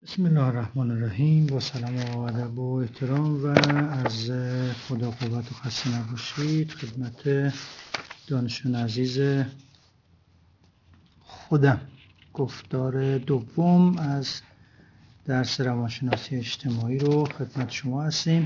بسم الله الرحمن الرحیم. با سلام و ادب و احترام و از خدا قوت و خسته نباشید خدمت دانشجویان عزیز خودم. گفتار دوم از درس روانشناسی اجتماعی رو خدمت شما هستیم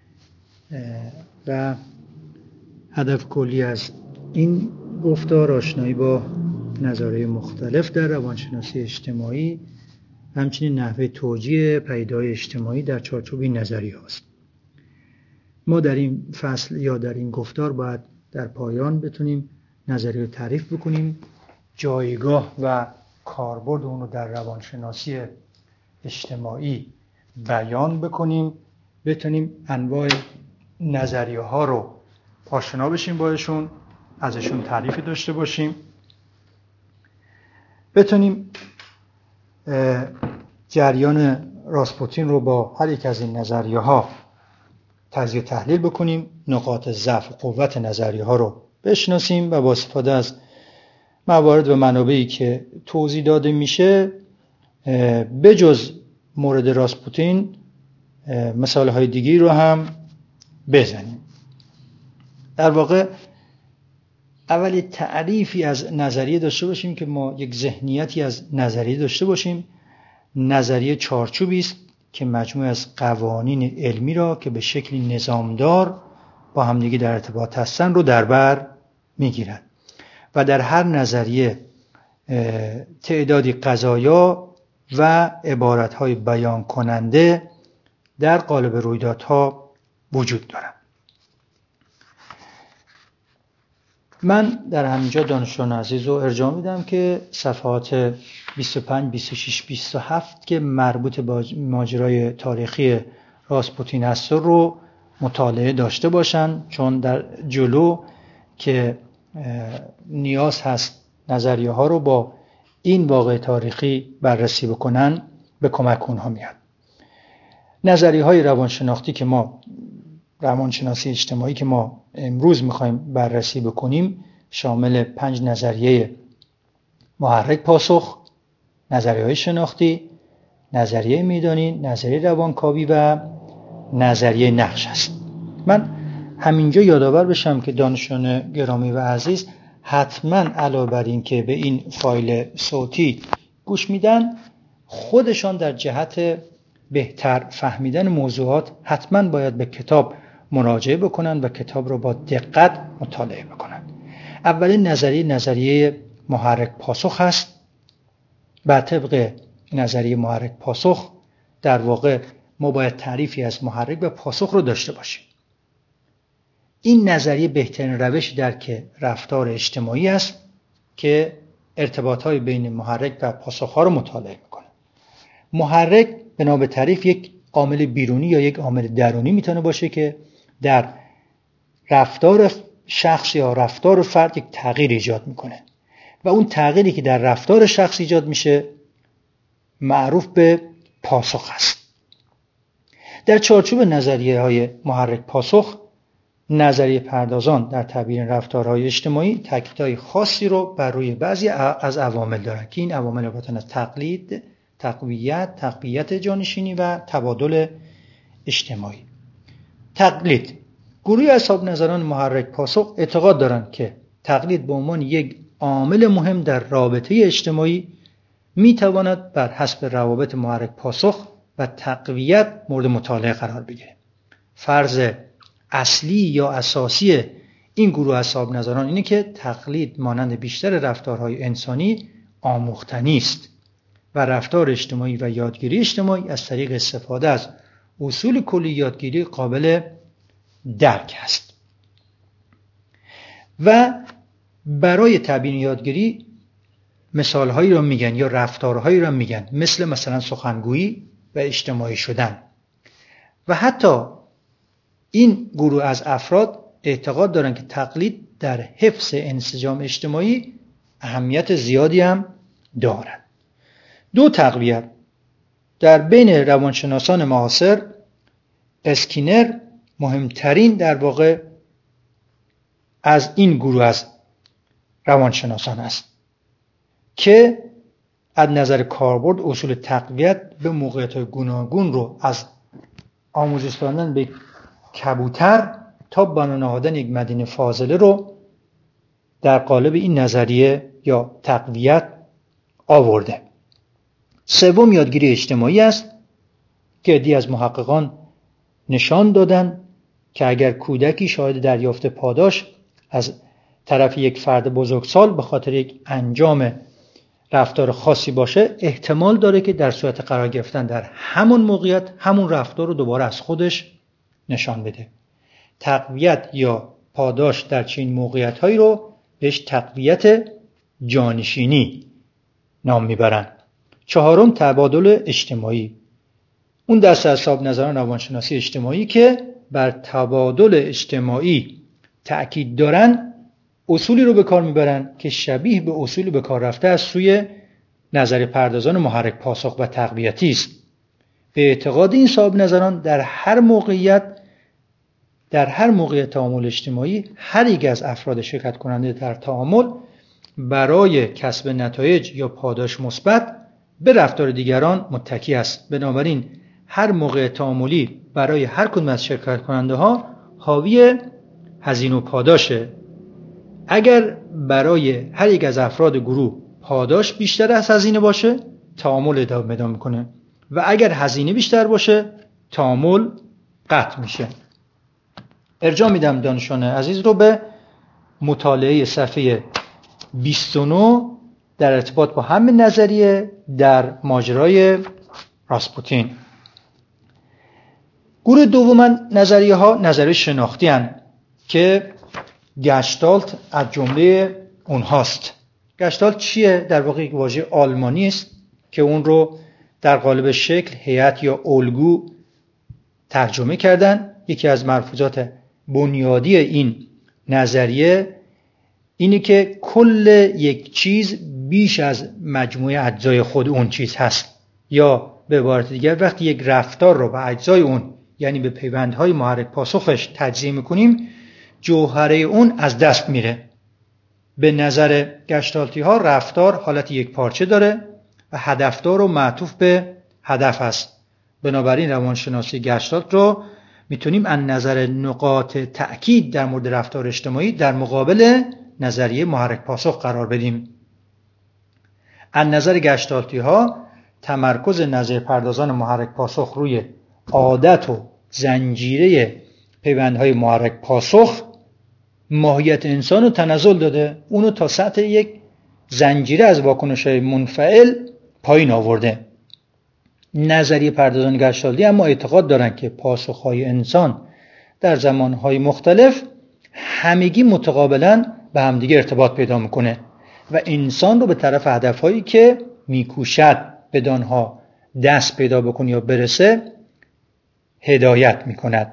و هدف کلی از این گفتار آشنایی با نظریه مختلف در روانشناسی اجتماعی، همچنین نحوه توجیه پدیده‌های اجتماعی در چارچوب این نظریه است. ما در این فصل یا در این گفتار باید در پایان بتونیم نظریه رو تعریف بکنیم، جایگاه و کاربرد اون رو در روانشناسی اجتماعی بیان بکنیم، بتونیم انواع نظریه ها رو آشنا بشیم باشون، ازشون تعریفی داشته باشیم، بتونیم جریان راسپوتین رو با هر یک از این نظریه ها تجزیه تحلیل بکنیم، نقاط ضعف و قوت نظریه ها رو بشناسیم و با استفاده از موارد و منابعی که توضیح داده میشه بجز مورد راسپوتین مثال های دیگی رو هم بزنیم. در واقع اولی تعریفی از نظریه داشته باشیم که ما یک ذهنیتی از نظریه داشته باشیم. نظریه چارچوبی است که مجموعه از قوانین علمی را که به شکلی نظامدار با همدیگه در ارتباط هستند رو در بر میگیرد و در هر نظریه تعدادی قضایا و عبارت‌های بیان کننده در قالب رویدادها وجود دارند. من در همینجا دانشجویان عزیز رو ارجاع میدم که صفحات 25 26 27 که مربوط به ماجرای تاریخی راسپوتین هست رو مطالعه داشته باشن، چون در جلو که نیاز هست نظریه ها رو با این واقع تاریخی بررسی بکنن به کمک اونها میاد. نظریه های روانشناسی اجتماعی که ما امروز میخوایم بررسی بکنیم شامل 5 نظریه محرک پاسخ، نظریه های شناختی، نظریه میدانی، نظریه روانکاوی و نظریه نقش است. من همینجا یادآور بشم که دانشجویان گرامی و عزیز حتما علاوه بر این که به این فایل صوتی گوش میدن، خودشان در جهت بهتر فهمیدن موضوعات حتما باید به کتاب مراجعه بکنن و کتاب رو با دقت مطالعه بکنن. اولین نظریه محرک پاسخ هست. بر طبق نظریه محرک پاسخ در واقع ما باید تعریفی از محرک و پاسخ رو داشته باشیم. این نظریه بهترین روش درک رفتار اجتماعی است که ارتباطهای بین محرک و پاسخ‌ها رو مطالعه میکنه. محرک بنا به تعریف یک عامل بیرونی یا یک عامل درونی میتونه باشه که در رفتار شخص یا رفتار فرد یک تغییر ایجاد میکنه و اون تغییری که در رفتار شخص ایجاد میشه معروف به پاسخ است. در چارچوب نظریه های محرک پاسخ، نظریه پردازان در تبیین رفتارهای اجتماعی تاکیدهای خاصی رو بر روی بعضی از عوامل دارن که این عوامل عبارتند از تقلید، تقویت جانشینی و تبادل اجتماعی. تقلید: گروهی اصحاب نظران محرک پاسخ اعتقاد دارند که تقلید به عنوان یک عامل مهم در رابطه اجتماعی میتواند بر حسب روابط محرک پاسخ و تقویت مورد مطالعه قرار بگیره. فرض اصلی یا اساسی این گروه اصحاب نظران اینه که تقلید مانند بیشتر رفتارهای انسانی آموختنی است و رفتار اجتماعی و یادگیری اجتماعی از طریق استفاده از اصول کلی یادگیری قابل درک است. و برای تبیین یادگیری مثالهایی را میگن یا رفتارهایی را میگن، مثلا سخنگویی و اجتماعی شدن. و حتی این گروه از افراد اعتقاد دارن که تقلید در حفظ انسجام اجتماعی اهمیت زیادی هم دارد. 2 تقویت: در بین روانشناسان معاصر اسکینر مهمترین در واقع از این گروه از روانشناسان است که از نظر کاربرد اصول تقویت به موقعیت‌های گوناگون رو از آموزش دادن به کبوتر تا بنا نهادن یک مدینه فاضله رو در قالب این نظریه یا تقویت آورده. سوم یادگیری اجتماعی است که عده‌ای از محققان نشان دادن که اگر کودکی شاهد دریافت پاداش از طرف یک فرد بزرگسال به خاطر یک انجام رفتار خاصی باشه، احتمال داره که در صورت قرار گرفتن در همون موقعیت همون رفتار رو دوباره از خودش نشان بده. تقویت یا پاداش در چنین موقعیت‌هایی رو بهش تقویت جانشینی نام میبرن. چهارم تبادل اجتماعی. اون دسته از صاحب نظران روانشناسی اجتماعی که بر تبادل اجتماعی تأکید دارن اصولی رو به کار میبرن که شبیه به اصول به کار رفته از سوی نظریه پردازان محرک پاسخ و تقویتی است. به اعتقاد این صاحب نظران در هر موقعیت تعامل اجتماعی هر یک از افراد شرکت کننده در تعامل برای کسب نتایج یا پاداش مثبت به رفتار دیگران متکی است. بنابراین هر موقع تعاملی برای هر کدوم از شرکت کننده ها حاوی هزینه و پاداشه. اگر برای هر یک از افراد گروه پاداش بیشتر از هزینه باشه، تعامل ادامه میکنه و اگر هزینه بیشتر باشه، تعامل قطع میشه. ارجاع میدم دانشجویان عزیز رو به مطالعه صفحه 29 در ارتباط با همین نظریه در ماجرای راسپوتین. گروه دوم نظریه ها نظریه شناختی هستند که گشتالت از جمله اونهاست. گشتالت چیه؟ در واقع یک واژه آلمانی است که اون رو در قالب شکل، هیئت یا الگو ترجمه کردن. یکی از ملحوظات بنیادی این نظریه اینه که کل یک چیز بیش از مجموعه اجزای خود اون چیز هست، یا به عبارت دیگر وقتی یک رفتار رو به اجزای اون یعنی به پیوندهای محرک پاسخش تجزیه میکنیم، جوهره اون از دست میره. به نظر گشتالتی ها رفتار حالت یک پارچه داره و هدفدار و معطوف به هدف است. بنابراین روانشناسی گشتالت رو میتونیم از نظر نقاط تأکید در مورد رفتار اجتماعی در مقابل نظریه محرک پاسخ قرار بدیم. از نظر گشتالتی ها تمرکز نظریه پردازان محرک پاسخ روی عادت و زنجیره پیوندهای محرک پاسخ ماهیت انسان رو تنزل داده، اونو تا سطح یک زنجیره از واکنش‌های منفعل پایین آورده. نظریه پردازان گشتالتی اما اعتقاد دارن که پاسخهای انسان در زمانهای مختلف همگی متقابلا به همدیگه ارتباط پیدا میکنه و انسان رو به طرف هدفهایی که میکوشد بدانها دست پیدا بکنه یا برسه هدایت میکند.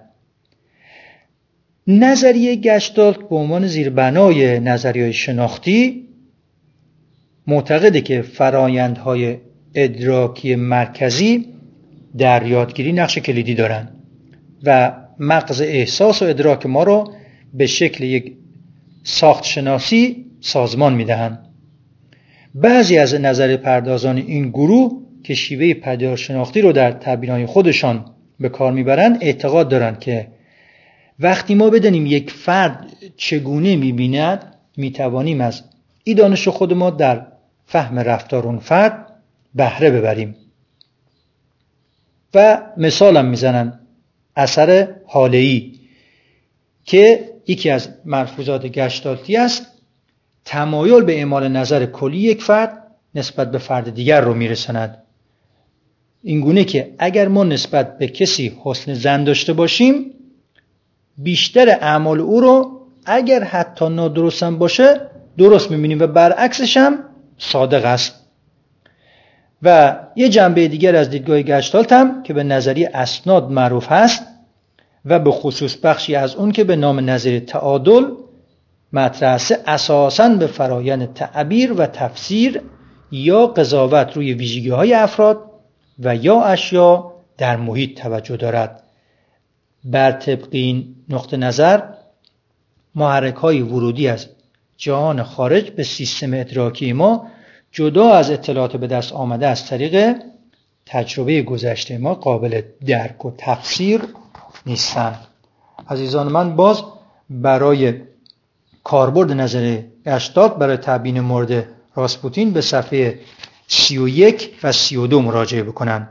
نظریه گشتالت به عنوان زیربنای نظریه شناختی معتقده که فرایندهای ادراکی مرکزی در یادگیری نقش کلیدی دارن و مغز احساس و ادراک ما رو به شکل یک ساخت شناسی سازمان میدهن. بعضی از نظریه پردازان این گروه که شیوه پدیدار شناختی رو در تعبیرهای خودشان به کار میبرن اعتقاد دارن که وقتی ما بدانیم یک فرد چگونه میبیند میتوانیم از این دانش خود ما در فهم رفتار اون فرد بهره ببریم. و مثالم میزنن اثر هاله‌ای که یکی از ملحوظات گشتالتی است، تمایل به اعمال نظر کلی یک فرد نسبت به فرد دیگر رو میرساند. اینگونه که اگر ما نسبت به کسی حسن ظن داشته باشیم، بیشتر اعمال او رو اگر حتی نادرست هم باشه درست میبینیم و برعکسش هم صادق است. و یه جنبه دیگر از دیدگاه گشتالت هم که به نظریه اسناد معروف هست و به خصوص بخشی از اون که به نام نظریه تعادل مطرح است، اساساً به فرایند تعبیر و تفسیر یا قضاوت روی ویژگی‌های افراد و یا اشیا در محیط توجه دارد. بر طبق این نقطه نظر محرک‌های ورودی از جهان خارج به سیستم ادراکی ما جدا از اطلاعات به دست آمده از طریق تجربه گذشته ما قابل درک و تفسیر نیستند. عزیزان من، باز برای کاربرد نظریه گشتالت برای تبیین مورد راسپوتین به صفحه 31 و 32 مراجعه بکنن.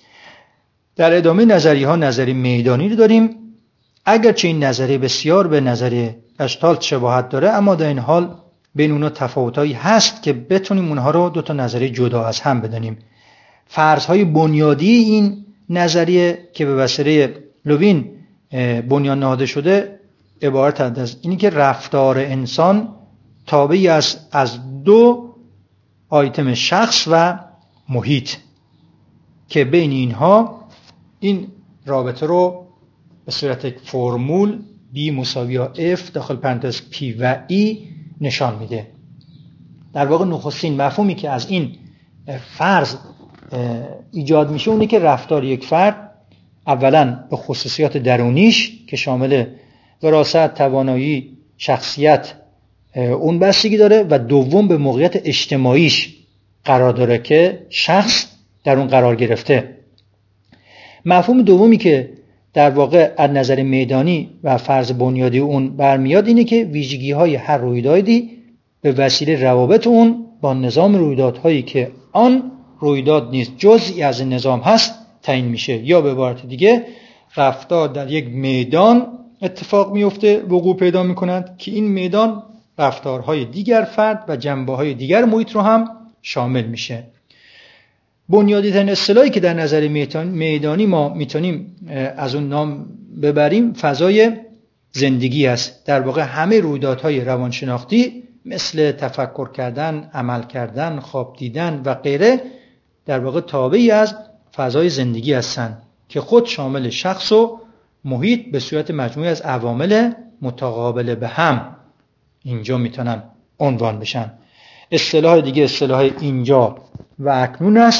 در ادامه نظریه ها نظریه میدانی رو داریم. اگرچه این نظریه بسیار به نظریه گشتالت شباهت داره، اما در این حال بین اونها تفاوتایی هست که بتونیم اونها رو دو تا نظریه جدا از هم بدانیم. فرض‌های بنیادی این نظریه که به وسیله لوین بنیان نهاده شده عبارت از اینی که رفتار انسان تابعی از دو آیتم شخص و محیط که بین اینها این رابطه رو به صورت فرمول B=F داخل پرانتز P و E نشان میده. در واقع نخستین مفهومی که از این فرض ایجاد میشه اونه که رفتار یک فرد اولا به خصوصیات درونیش که شامل وراثت، توانایی، شخصیت اون بستگی داره و دوم به موقعیت اجتماعیش قرار داره که شخص در اون قرار گرفته. مفهوم دومی که در واقع از نظر میدانی و فرض بنیادی اون برمیاد اینه که ویژگی‌های هر رویدادی به وسیله روابط اون با نظام رویدادهایی که آن رویداد نیست جزئی از نظام هست تعیین میشه، یا به عبارت دیگه رفتار در یک میدان اتفاق میفته، وقوع پیدا میکنند که این میدان رفتارهای دیگر فرد و جنبه‌های دیگر محیط رو هم شامل میشه. بنیادی ترین اصطلاحی که در نظر میدانی ما میتونیم از اون نام ببریم فضای زندگی است. در واقع همه رویدادهای روانشناختی مثل تفکر کردن، عمل کردن، خواب دیدن و غیره در واقع تابعی از فضای زندگی هستند که خود شامل شخص و محیط به صورت مجموعی از عوامل متقابل به هم اینجا میتونن عنوان بشن. اصطلاح دیگه اصطلاح اینجا و اکنون است.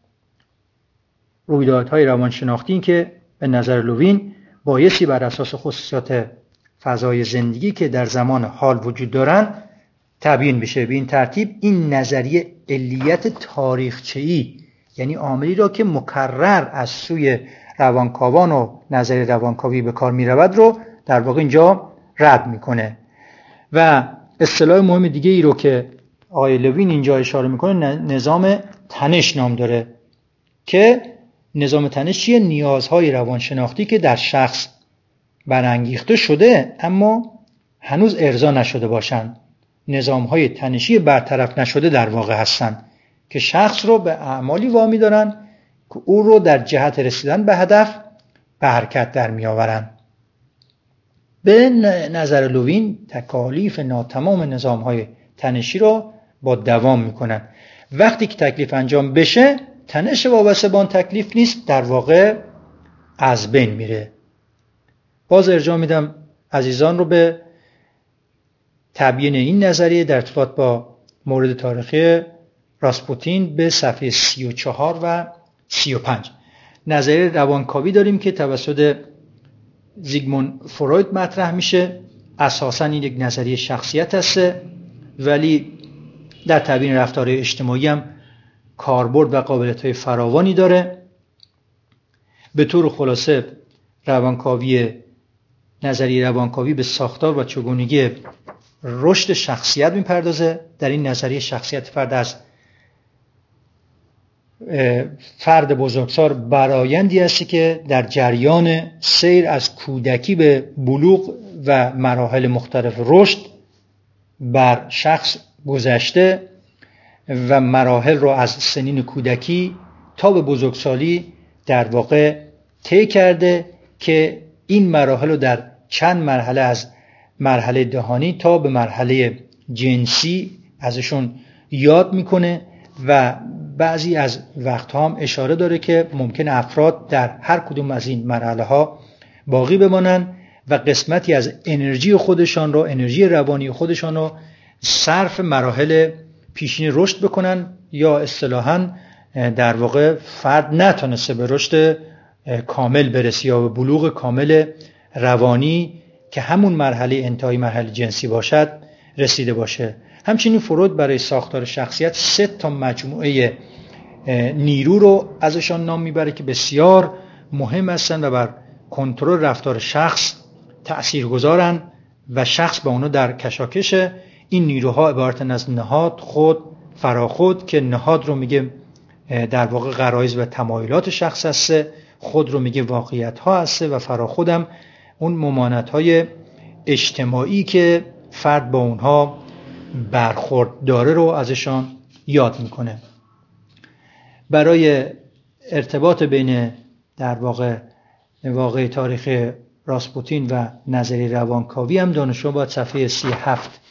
رویدادهای روانشناختی که به نظر لوین بایستی بر اساس خصوصیات فضای زندگی که در زمان حال وجود دارن تبیین بشه. به این ترتیب این نظریه علیت تاریخچه‌ای، یعنی عاملی را که مکرر از سوی روانکاوان و نظریه روانکاوی به کار می رود رو در واقع اینجا رد میکنه. و اصطلاح مهم دیگه ای رو که آقای لوین اینجا اشاره میکنه نظام تنش نام داره که نظام تنش چیه؟ نیازهای روانشناختی که در شخص برانگیخته شده اما هنوز ارضا نشده باشند. نظامهای تنشی برطرف نشده در واقع هستند که شخص رو به اعمالی وامی دارن که او رو در جهت رسیدن به هدف به حرکت در می آورن. به نظر لوین تکالیف ناتمام نظامهای تنشی رو با دوام می کنن. وقتی که تکلیف انجام بشه تنش وابسته به آن تکلیف نیست، در واقع از بین میره. باز ارجاع میدم عزیزان رو به تبیین این نظریه در ارتباط با مورد تاریخی راسپوتین به صفحه 34 و 35. نظریه روانکاوی داریم که توسط زیگموند فروید مطرح میشه. اساساً این یک نظریه شخصیت هسته ولی در تبیین رفتارهای اجتماعی هم کاربرد و قابلیت‌های فراوانی داره. به طور خلاصه نظریه روانکاوی به ساختار و چگونگی رشد شخصیت میپردازه. در این نظریه شخصیت فرد از فرد بزرگسال برآیندی است که در جریان سیر از کودکی به بلوغ و مراحل مختلف رشد بر شخص گذشته و مراحل رو از سنین کودکی تا به بزرگسالی در واقع طی کرده که این مراحل رو در چند مرحله از مرحله دهانی تا به مرحله جنسی ازشون یاد میکنه و بعضی از وقتها هم اشاره داره که ممکن افراد در هر کدوم از این مرحله ها باقی بمانن و قسمتی از انرژی خودشان رو، انرژی روانی خودشان رو صرف مراحل پیشین رشد بکنن یا اصطلاحاً در واقع فرد نتونسته به رشد کامل برسه یا به بلوغ کامل روانی که همون مرحله انتهایی مرحله جنسی باشد رسیده باشه. همچنین فروید برای ساختار شخصیت 3 تا مجموعه نیرو رو ازشان نام میبره که بسیار مهم هستند و بر کنترل رفتار شخص تأثیرگذارن و شخص با اونا در کشاکشه. این نیروها عبارتن از نهاد، خود، فراخود، که نهاد رو میگه در واقع غرایز و تمایلات شخص هسته، خود رو میگه واقعیت ها هسته و فراخودم اون ممانعت های اجتماعی که فرد با اونها برخورد داره رو ازشان یاد میکنه. برای ارتباط بین در واقع تاریخ راسپوتین و نظریه روانکاوی هم دانشجو باید صفحه 37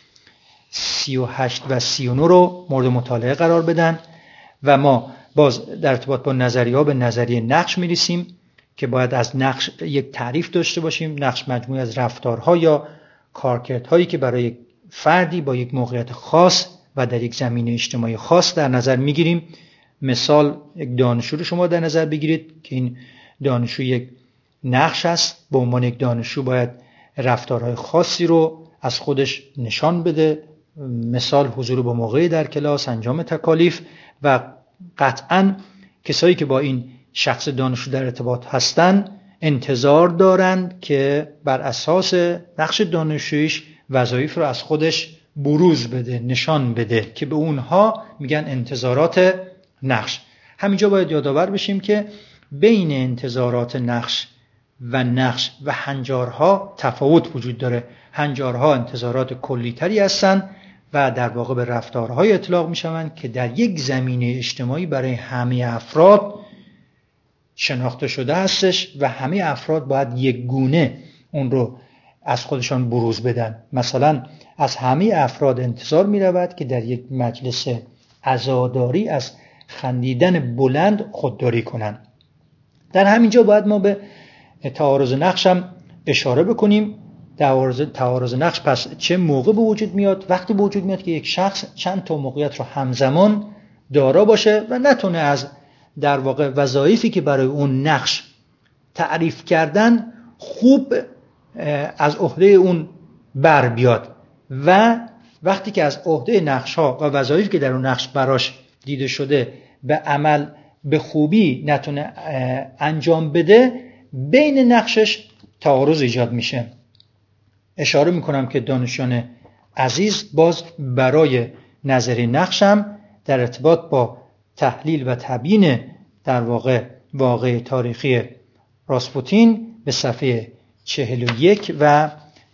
38 و 39 رو مورد مطالعه قرار بدن و ما باز در ارتباط با نظریه‌ها به نظریه نقش میرسیم که باید از نقش یک تعریف داشته باشیم. نقش مجموعی از رفتارها یا کارکردهایی که برای فردی با یک موقعیت خاص و در یک زمینه اجتماعی خاص در نظر میگیریم. مثال یک دانشجو رو شما در نظر بگیرید که این دانشجو یک نقش است. به عنوان یک دانشجو باید رفتارهای خاصی رو از خودش نشان بده، مثال حضور به موقع در کلاس، انجام تکالیف، و قطعاً کسایی که با این شخص دانشجو در ارتباط هستند انتظار دارند که بر اساس نقش دانشجویش وظایف رو از خودش بروز بده، نشان بده، که به اونها میگن انتظارات نقش. همینجا باید یادآور بشیم که بین انتظارات نقش و هنجارها تفاوت وجود داره. هنجارها انتظارات کلی‌تری هستند و در واقع به رفتارهای اطلاق میشوند که در یک زمینه اجتماعی برای همه افراد شناخته شده هستش و همه افراد باید یک گونه اون رو از خودشان بروز بدن. مثلا از همه افراد انتظار می رود که در یک مجلس عزاداری از خندیدن بلند خودداری کنند. در همینجا باید ما به تعارض نقش هم اشاره بکنیم. تعارض نقش پس چه موقع به وجود میاد؟ وقتی به وجود میاد که یک شخص چند تا موقعیت رو همزمان دارا باشه و نتونه از در واقع وظایفی که برای اون نقش تعریف کردن خوب از عهده اون بر بیاد، و وقتی که از عهده نقش‌ها و وظایفی که در اون نقش براش دیده شده به عمل به خوبی نتونه انجام بده، بین نقشش تعارض ایجاد میشه. اشاره میکنم که دانشجویان عزیز باز برای نظریه نقشم در ارتباط با تحلیل و تبیین در واقع تاریخی راسپوتین به صفحه 41 و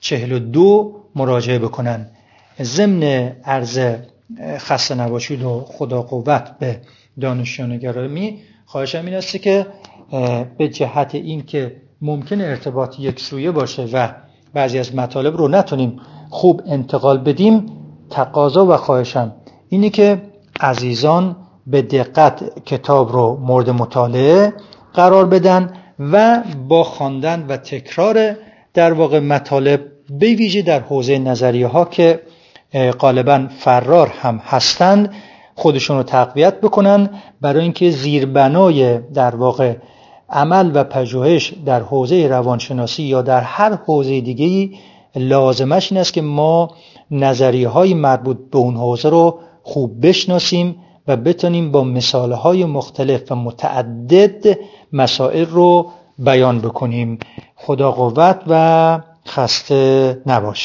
42 مراجعه بکنن. ضمن عرض خسته نباشید و خدا قوت به دانشجویان گرامی، خواهشم این است که به جهت این که ممکن ارتباط یک سویه باشه و بعضی از مطالب رو نتونیم خوب انتقال بدیم، تقاضا و خواهشم اینه که عزیزان به دقت کتاب رو مورد مطالعه قرار بدن و با خواندن و تکرار در واقع مطالب به ویژه در حوزه نظریه ها که غالباً فرار هم هستند خودشون رو تقویت بکنن، برای اینکه زیربنای در واقع عمل و پژوهش در حوزه روانشناسی یا در هر حوزه دیگه‌ای لازمش این است که ما نظریه‌های مربوط به اون حوزه رو خوب بشناسیم و بتونیم با مثالهای مختلف و متعدد مسائل رو بیان بکنیم. خدا قوت و خسته نباش.